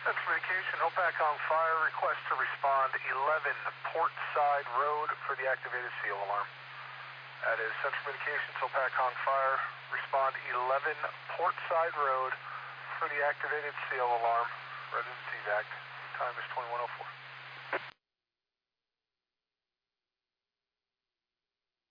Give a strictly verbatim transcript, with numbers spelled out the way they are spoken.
Central Communication, Hopac on fire, request to respond eleven Port Side Road for the activated seal alarm. That is Central Communications, Hopac on fire, respond eleven Port Side Road for the activated seal alarm. Residence evac, time is twenty-one oh four.